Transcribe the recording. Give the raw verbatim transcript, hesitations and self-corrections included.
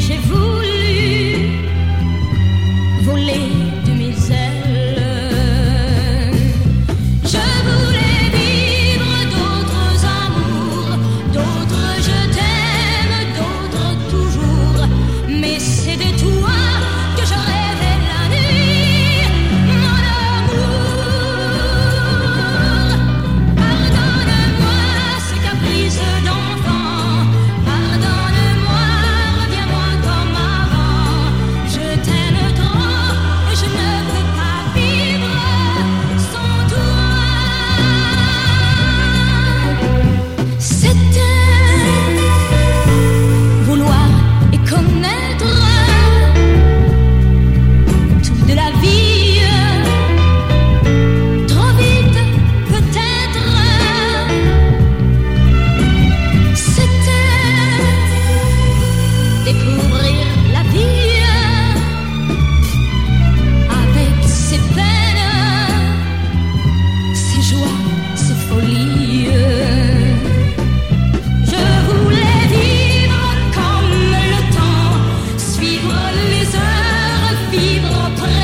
j'ai voulu voler de mes ailes. Je voulais vivre d'autres amours, d'autres je t'aime, d'autres toujours. Mais c'est de toi que je rêvais la nuit, mon amour. Pardonne-moi ces caprices d'enfant, pardonne-moi, reviens-moi comme avant. Je t'aime trop et je ne peux pas vivre sans toi. C'était vouloir et connaître tout de la vie, trop vite peut-être. C'était découvrir la vie avec ses peines, ses joies, ses folies. Je voulais vivre comme le temps, suivre les heures, vivre près